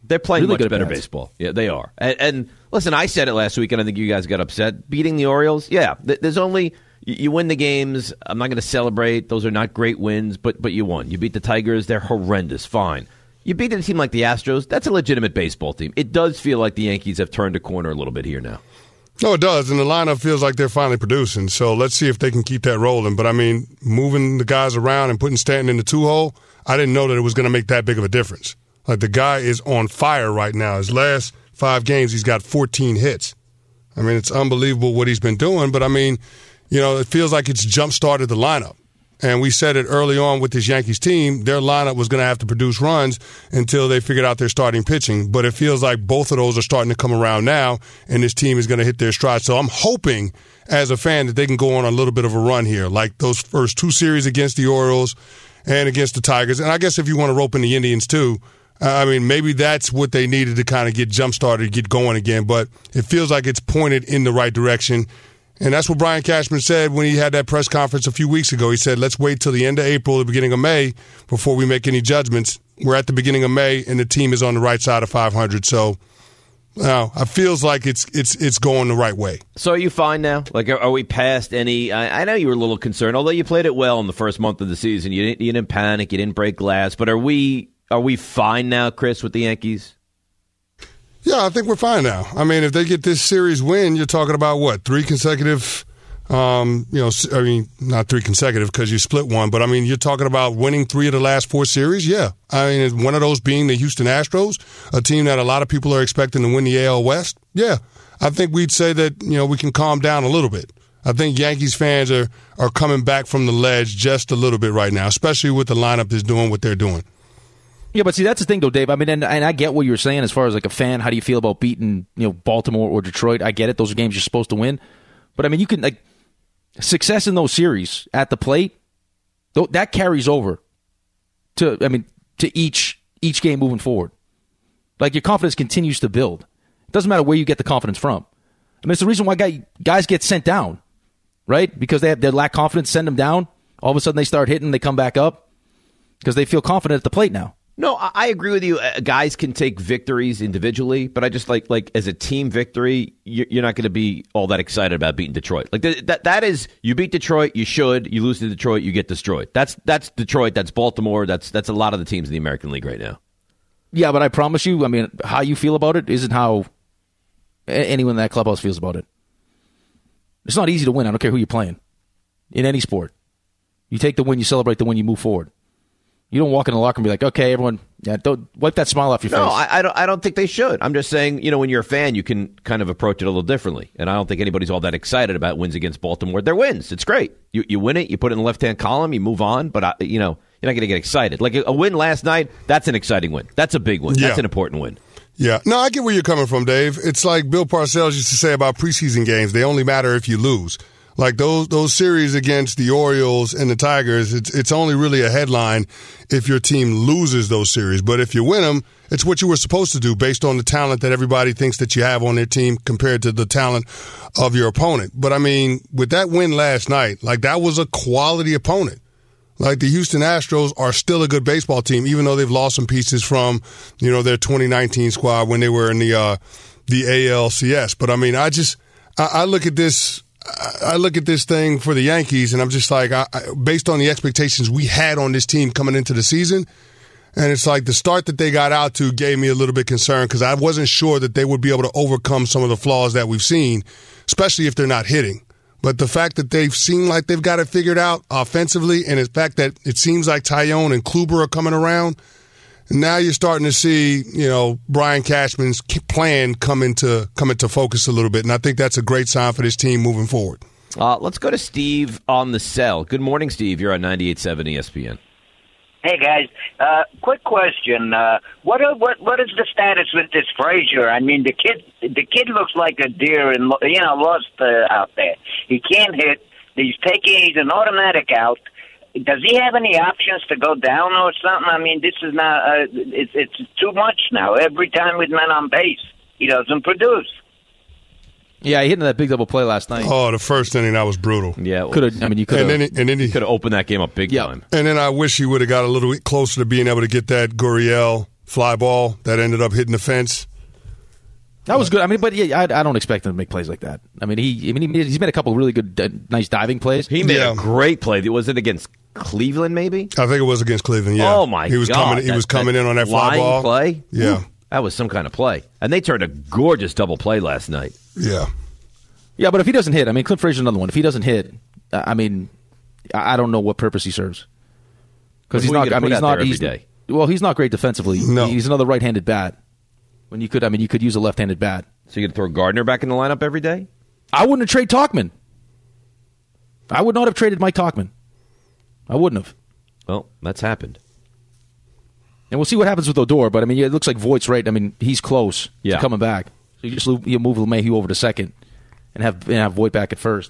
They're playing Really much good at better bats. baseball. Yeah, they are. And listen, I said it last week, and I think you guys got upset. Beating the Orioles, yeah, there's only you win the games. I'm not going to celebrate. Those are not great wins, but you won. You beat the Tigers. They're horrendous. Fine. You beat a team like the Astros. That's a legitimate baseball team. It does feel like the Yankees have turned a corner a little bit here now. No, it does, and the lineup feels like they're finally producing. So let's see if they can keep that rolling. But, I mean, moving the guys around and putting Stanton in the 2-hole, I didn't know that it was going to make that big of a difference. Like, the guy is on fire right now. His last 5 games, he's got 14 hits. I mean, it's unbelievable what he's been doing. But, I mean, you know, it feels like it's jump-started the lineup. And we said it early on with this Yankees team, their lineup was going to have to produce runs until they figured out their starting pitching. But it feels like both of those are starting to come around now, and this team is going to hit their stride. So I'm hoping, as a fan, that they can go on a little bit of a run here, like those first 2 series against the Orioles and against the Tigers. And I guess if you want to rope in the Indians, too, I mean, maybe that's what they needed to kind of get jump-started, get going again. But it feels like it's pointed in the right direction. And that's what Brian Cashman said when he had that press conference a few weeks ago. He said, let's wait till the end of April, the beginning of May, before we make any judgments. We're at the beginning of May, and the team is on the right side of 500. So it feels like it's going the right way. So are you fine now? Like, are we past any? I know you were a little concerned, although you played it well in the first month of the season. You didn't panic, you didn't break glass. But are we fine now, Chris, with the Yankees? Yeah, I think we're fine now. I mean, if they get this series win, you're talking about what, 3 consecutive? Not 3 consecutive because you split one, but I mean, you're talking about winning 3 of the last 4 series. Yeah, I mean, one of those being the Houston Astros, a team that a lot of people are expecting to win the AL West. Yeah, I think we'd say that we can calm down a little bit. I think Yankees fans are coming back from the ledge just a little bit right now, especially with the lineup is doing what they're doing. Yeah, but see, that's the thing, though, Dave. I mean, and I get what you were saying as far as like a fan. How do you feel about beating, Baltimore or Detroit? I get it; those are games you're supposed to win. But I mean, you can success in those series at the plate. That carries over to each game moving forward. Like your confidence continues to build. It doesn't matter where you get the confidence from. I mean, it's the reason why guys get sent down, right? Because they lack confidence, send them down. All of a sudden, they start hitting, they come back up because they feel confident at the plate now. No, I agree with you. Guys can take victories individually, but I just like as a team victory, you're not going to be all that excited about beating Detroit. Like that is, you beat Detroit, you should. You lose to Detroit, you get destroyed. That's Detroit. That's Baltimore. That's a lot of the teams in the American League right now. Yeah, but I promise you, I mean, how you feel about it isn't how anyone in that clubhouse feels about it. It's not easy to win. I don't care who you're playing in any sport. You take the win, you celebrate the win, you move forward. You don't walk in the locker room and be like, okay, everyone, don't wipe that smile off your face. No, I don't think they should. I'm just saying, when you're a fan, you can kind of approach it a little differently. And I don't think anybody's all that excited about wins against Baltimore. They're wins. It's great. You win it, you put it in the left-hand column, you move on. But, you're not going to get excited. Like a win last night, that's an exciting win. That's a big win. Yeah. That's an important win. Yeah. No, I get where you're coming from, Dave. It's like Bill Parcells used to say about preseason games. They only matter if you lose. Like those series against the Orioles and the Tigers, it's only really a headline if your team loses those series. But if you win them, it's what you were supposed to do based on the talent that everybody thinks that you have on their team compared to the talent of your opponent. But, I mean, with that win last night, that was a quality opponent. Like, the Houston Astros are still a good baseball team, even though they've lost some pieces from, their 2019 squad when they were in the ALCS. But, I mean, I look at this. I look at this thing for the Yankees, and I'm just like, based on the expectations we had on this team coming into the season, and it's like the start that they got out to gave me a little bit concerned because I wasn't sure that they would be able to overcome some of the flaws that we've seen, especially if they're not hitting. But the fact that they've seemed like they've got it figured out offensively, and the fact that it seems like Tyone and Kluber are coming around, now you're starting to see, Brian Cashman's plan come into focus a little bit, and I think that's a great sign for this team moving forward. Let's go to Steve on the cell. Good morning, Steve. You're on 98.7 ESPN. Hey guys, quick question. What is the status with this Frazier? I mean, the kid looks like a deer and lost out there. He can't hit. He's an automatic out. Does he have any options to go down or something? I mean, this is not. It's too much now. Every time with men on base, he doesn't produce. Yeah, he hit in that big double play last night. Oh, the first inning, that was brutal. Yeah, could have. I mean, you could have. And then he could have opened that game up big time. And then I wish he would have got a little closer to being able to get that Gurriel fly ball that ended up hitting the fence. That was good. I mean, but yeah, I don't expect him to make plays like that. I mean, he's made a couple of really good, nice diving plays. He made a great play. Was it against Cleveland? Maybe I think it was against Cleveland. Yeah. Oh my God! He was coming in on that fly ball play. Yeah, that was some kind of play, and they turned a gorgeous double play last night. Yeah, yeah. But if he doesn't hit, I mean, Clint Frazier's another one. If he doesn't hit, I mean, I don't know what purpose he serves because he's not. I mean, he's not. He's not great defensively. No, he's another right-handed bat. When you could use a left-handed bat. So you could throw Gardner back in the lineup every day? I wouldn't have traded Tauchman. I would not have traded Mike Tauchman. I wouldn't have. Well, that's happened. And we'll see what happens with Odor, but I mean, it looks like Voigt's right. I mean, he's close to coming back. So you move LeMahieu over to second and have Voigt back at first.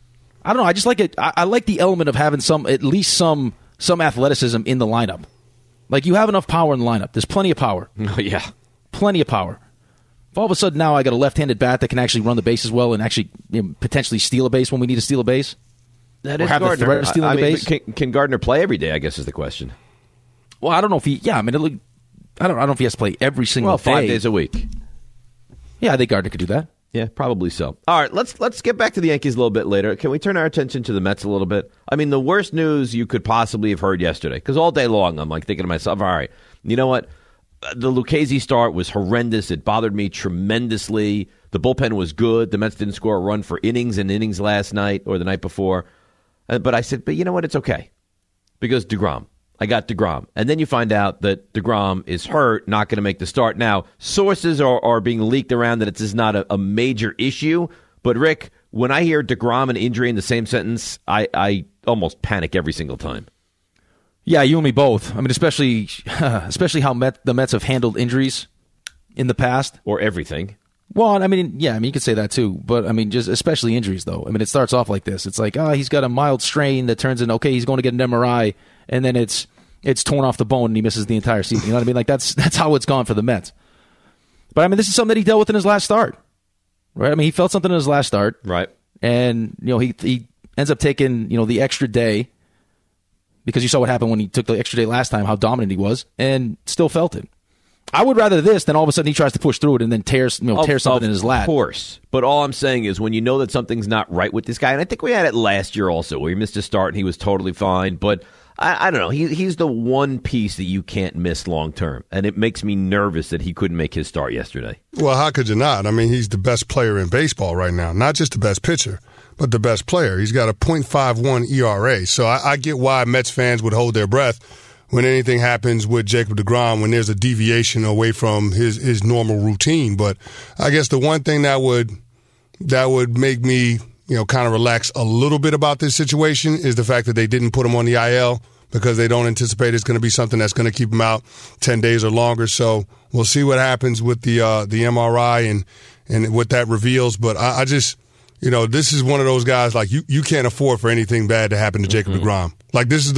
I don't know. I just like it. I like the element of having at least some athleticism in the lineup. Like, you have enough power in the lineup. There's plenty of power. Oh, yeah. Plenty of power. If all of a sudden now I got a left-handed bat that can actually run the bases well and actually potentially steal a base when we need to steal a base, that or is have Gardner. the threat of stealing a base. Can Gardner play every day, I guess is the question. Well, I don't know if he. Yeah, I mean, I don't know if he has to play every single day. 5 days a week. Yeah, I think Gardner could do that. Yeah, probably so. All right, let's get back to the Yankees a little bit later. Can we turn our attention to the Mets a little bit? I mean, the worst news you could possibly have heard yesterday, because all day long I'm like thinking to myself, all right, you know what? The Lucchesi start was horrendous. It bothered me tremendously. The bullpen was good. The Mets didn't score a run for innings and innings last night or the night before. But I said, but you know what? It's okay. Because DeGrom. I got DeGrom. And then you find out that DeGrom is hurt, not going to make the start. Now, sources are being leaked around that it's not a major issue. But, Rick, when I hear DeGrom and injury in the same sentence, I almost panic every single time. Yeah, you and me both. I mean, especially how the Mets have handled injuries in the past. Or everything. Well, I mean, yeah, I mean, you could say that too. But, I mean, just especially injuries, though. I mean, it starts off like this. It's like, he's got a mild strain that turns in, okay, he's going to get an MRI, and then it's torn off the bone and he misses the entire season. You know what I mean? Like, that's how it's gone for the Mets. But, I mean, this is something that he dealt with in his last start. Right? I mean, he felt something in his last start. Right. And, he ends up taking, the extra day, because you saw what happened when he took the extra day last time, how dominant he was, and still felt it. I would rather this than all of a sudden he tries to push through it and then tear something in his lat. Of course. But all I'm saying is when you know that something's not right with this guy, and I think we had it last year also where he missed a start and he was totally fine, but I don't know. He's the one piece that you can't miss long term, and it makes me nervous that he couldn't make his start yesterday. Well, how could you not? I mean, he's the best player in baseball right now. Not just the best pitcher, but the best player. He's got a .51 ERA. So I get why Mets fans would hold their breath when anything happens with Jacob deGrom, when there's a deviation away from his normal routine. But I guess the one thing that would make me, kind of relax a little bit about this situation is the fact that they didn't put him on the IL because they don't anticipate it's going to be something that's going to keep him out 10 days or longer. So we'll see what happens with the MRI and what that reveals. But I just, this is one of those guys like you can't afford for anything bad to happen to Jacob deGrom. Like this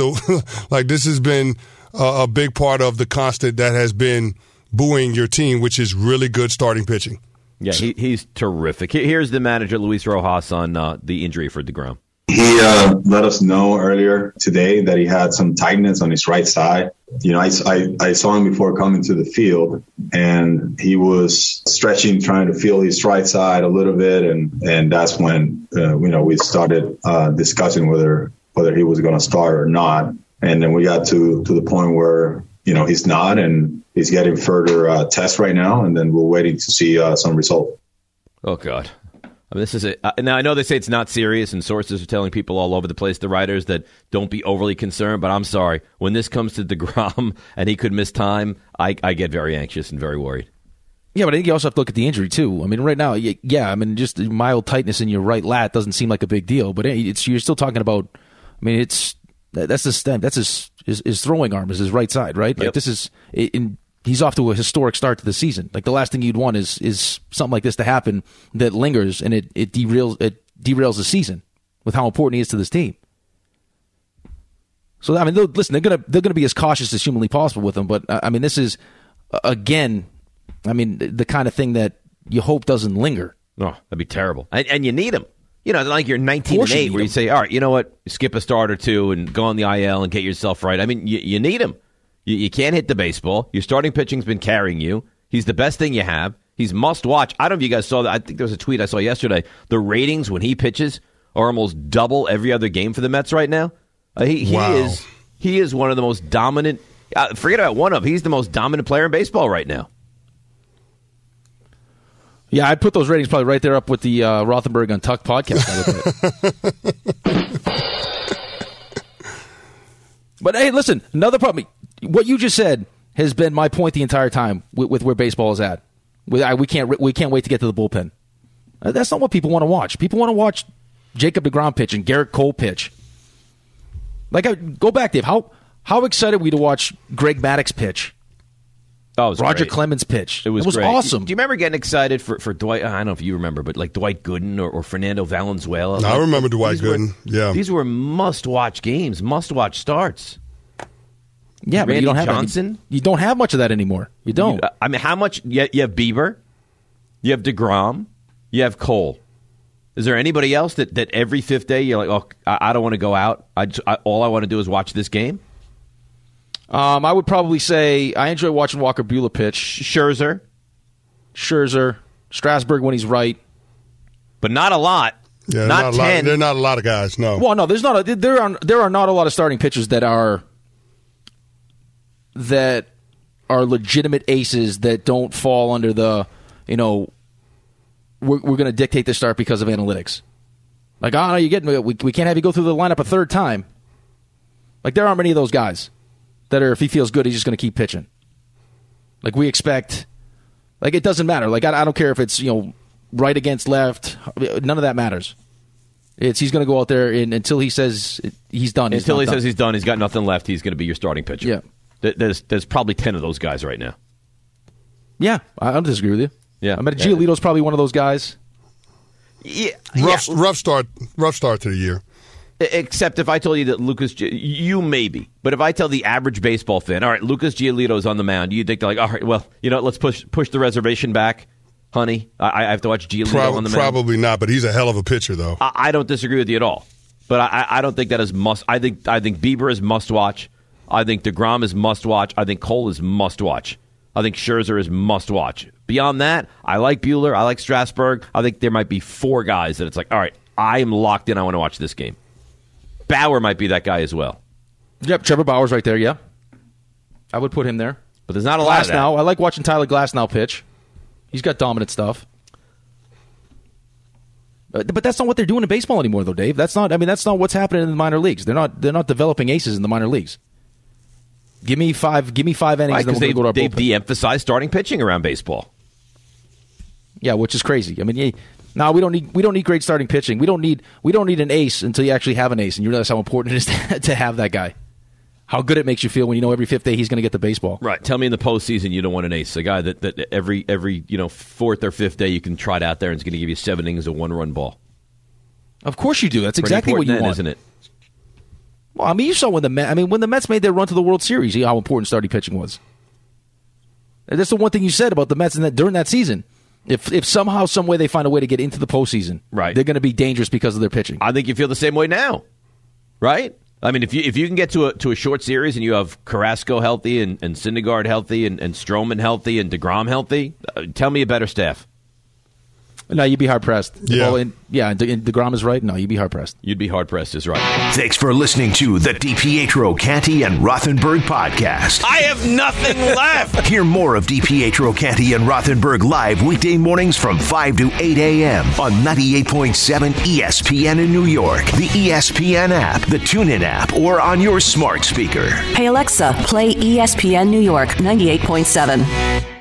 has been a big part of the constant that has been buoying your team, which is really good starting pitching. Yeah, he's terrific. Here's the manager, Luis Rojas, on the injury for DeGrom. He let us know earlier today that he had some tightness on his right side. I saw him before coming to the field, and he was stretching, trying to feel his right side a little bit, and that's when we started discussing whether he was going to start or not. And then we got to the point where he's not, and he's getting further tests right now, and then we're waiting to see some results. Oh God. I mean, this is it. Now, I know they say it's not serious, and sources are telling people all over the place, the writers, that don't be overly concerned. But I'm sorry. When this comes to DeGrom and he could miss time, I get very anxious and very worried. Yeah, but I think you also have to look at the injury, too. I mean, right now, yeah, I mean, just mild tightness in your right lat doesn't seem like a big deal. But you're still talking about, I mean, that's the stem. That's his throwing arm is his right side, right? Yep. Like, this is he's off to a historic start to the season. Like, the last thing you'd want is something like this to happen that lingers and it derails the season with how important he is to this team. So, I mean, listen, they're gonna be as cautious as humanly possible with him. But I mean, this is again, I mean, the kind of thing that you hope doesn't linger. Oh, that'd be terrible. And you need him. Like you're 19-8, where you say, all right, you know what, skip a start or two and go on the IL and get yourself right. I mean, you need him. You can't hit the baseball. Your starting pitching's been carrying you. He's the best thing you have. He's must watch. I don't know if you guys saw that. I think there was a tweet I saw yesterday. The ratings when he pitches are almost double every other game for the Mets right now. He is one of the most dominant. Forget about one of. He's the most dominant player in baseball right now. Yeah, I'd put those ratings probably right there up with the Rothenberg Untucked podcast. But hey, listen, another problem. What you just said has been my point the entire time with where baseball is at. We can't wait to get to the bullpen. That's not what people want to watch. People want to watch Jacob deGrom pitch and Garrett Cole pitch. Go back, Dave. How excited were we to watch Greg Maddux pitch? Oh, it was Roger great. Clemens pitch. It was great. Awesome. Do you remember getting excited for Dwight? I don't know if you remember, but like Dwight Gooden or Fernando Valenzuela. I remember Dwight Gooden. Yeah, these were must-watch games, must-watch starts. Yeah, but you don't have Johnson. You don't have much of that anymore. You don't. I mean, how much? You have Bieber, you have DeGrom, you have Cole. Is there anybody else that every fifth day you're like, oh, I don't want to go out. All I want to do is watch this game? I would probably say I enjoy watching Walker Buehler pitch. Scherzer, Strasburg when he's right, but not a lot. Yeah, not 10. There are not a lot of guys. No. Well, no, there are not a lot of starting pitchers that are legitimate aces that don't fall under the we're going to dictate the start because of analytics. Like, oh no, we can't have you go through the lineup a third time. Like, there aren't many of those guys that are, if he feels good, he's just going to keep pitching. Like, we expect, like, it doesn't matter. Like, I don't care if it's, right against left. None of that matters. He's going to go out there until he says he's done. Until he says he's done, he's got nothing left, he's going to be your starting pitcher. Yeah. There's probably 10 of those guys right now. Yeah, I don't disagree with you. Yeah. I mean, Giolito's probably one of those guys. Yeah. Rough start to the year. Except if I told you that you maybe, but if I tell the average baseball fan, all right, Lucas Giolito's on the mound, you think they're like, all right, well, let's push the reservation back, honey. I have to watch Giolito on the mound. Probably not, but he's a hell of a pitcher, though. I don't disagree with you at all, but I don't think that is must. I think Bieber is must watch. I think DeGrom is must watch. I think Cole is must watch. I think Scherzer is must watch. Beyond that, I like Buehler. I like Strasburg. I think there might be 4 guys that it's like, all right, I am locked in. I want to watch this game. Bauer might be that guy as well. Yep, Trevor Bauer's right there, yeah. I would put him there. But there's not a lot of that. Glasnow, I like watching Tyler Glasnow pitch. He's got dominant stuff. But that's not what they're doing in baseball anymore, though, Dave. That's not what's happening in the minor leagues. They're not developing aces in the minor leagues. Give me 5 innings, right, then we're going to go to our they've bullpen. de-emphasized starting pitching around baseball. Yeah, which is crazy. I mean, we don't need great starting pitching. We don't need an ace until you actually have an ace, and you realize how important it is to have that guy. How good it makes you feel when you know every fifth day he's going to get the baseball. Right. Tell me in the postseason you don't want an ace, a guy that every fourth or fifth day you can trot out there and is going to give you 7 innings of 1-run ball. Of course you do. That's exactly what you want, isn't it? Well, I mean, you saw when the Mets made their run to the World Series, how important starting pitching was. And that's the one thing you said about the Mets during that season. If somehow, some way they find a way to get into the postseason, right, they're going to be dangerous because of their pitching. I think you feel the same way now, right? I mean, if you can get to a short series and you have Carrasco healthy and Syndergaard healthy and Stroman healthy and DeGrom healthy, tell me a better staff. No, you'd be hard-pressed. Yeah. And DeGrom is right. No, you'd be hard-pressed. You'd be hard-pressed is right. Thanks for listening to the DiPietro, Canty, and Rothenberg podcast. I have nothing left. Hear more of DiPietro, Canty, and Rothenberg live weekday mornings from 5 to 8 a.m. on 98.7 ESPN in New York, the ESPN app, the TuneIn app, or on your smart speaker. Hey, Alexa, play ESPN New York 98.7.